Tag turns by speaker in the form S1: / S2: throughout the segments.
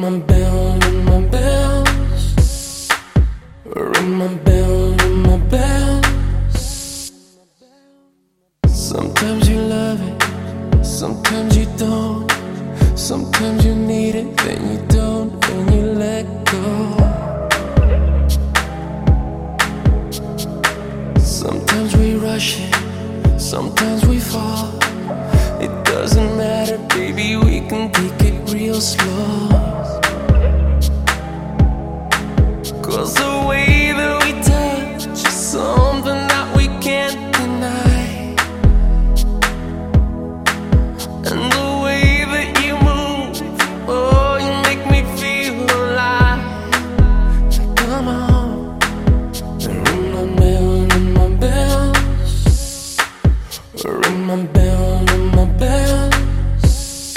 S1: my bell, ring my bells. Ring my bell, ring my bells. Sometimes you love it, sometimes you don't. Sometimes you need it, then you don't, and you let go. Sometimes we rush it, sometimes we fall. It doesn't matter, baby, we can take it real slow. 'Cause the way that we touch is something that we can't deny. And the way that you move, oh, you make me feel alive. Come on, ring my bell, ring my bells. Ring my bell, ring my bells.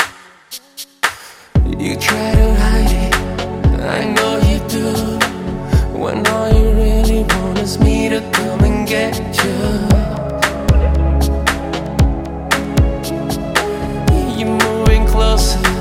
S1: You try to hide it, I know you do, when all you really want is me to come and get you. You're moving closer,